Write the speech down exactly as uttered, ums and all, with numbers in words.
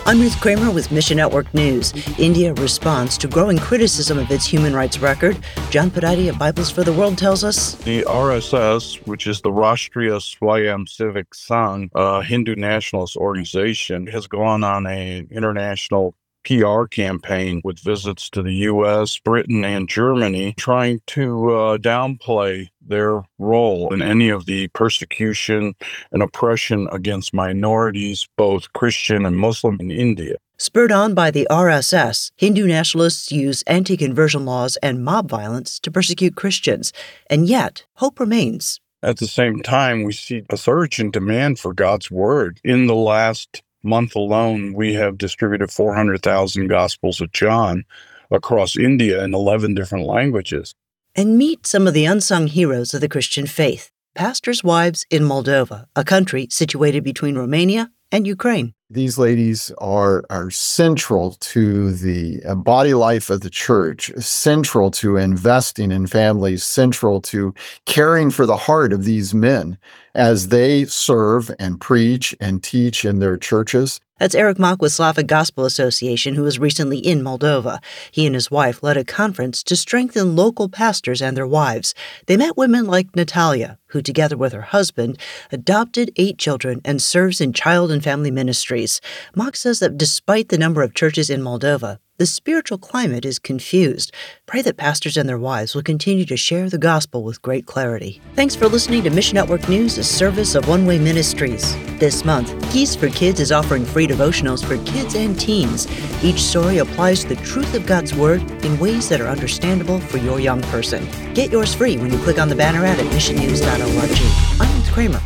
I'm Ruth Kramer with Mission Network News. India responds to growing criticism of its human rights record. John Podati of Bibles for the World tells us. The R S S, which is the Rashtriya Swayamsevak Sangh, a Hindu nationalist organization, has gone on an international P R campaign with visits to the U S, Britain, and Germany, trying to uh, downplay their role in any of the persecution and oppression against minorities, both Christian and Muslim, in India. Spurred on by the R S S, Hindu nationalists use anti-conversion laws and mob violence to persecute Christians. And yet, hope remains. At the same time, we see a surge in demand for God's word. In the last month alone, we have distributed four hundred thousand Gospels of John across India in eleven different languages. And meet some of the unsung heroes of the Christian faith, pastors' wives in Moldova, a country situated between Romania and Ukraine. These ladies are, are central to the body life of the church, central to investing in families, central to caring for the heart of these men as they serve and preach and teach in their churches. That's Eric Mock with Slavic Gospel Association, who was recently in Moldova. He and his wife led a conference to strengthen local pastors and their wives. They met women like Natalia, who together with her husband adopted eight children and serves in child and family ministries. Mock says that despite the number of churches in Moldova, the spiritual climate is confused. Pray that pastors and their wives will continue to share the gospel with great clarity. Thanks for listening to Mission Network News, a service of One Way Ministries. This month, Keys for Kids is offering free devotionals for kids and teens. Each story applies the truth of God's Word in ways that are understandable for your young person. Get yours free when you click on the banner ad at mission news dot org. I'm Ruth Kramer.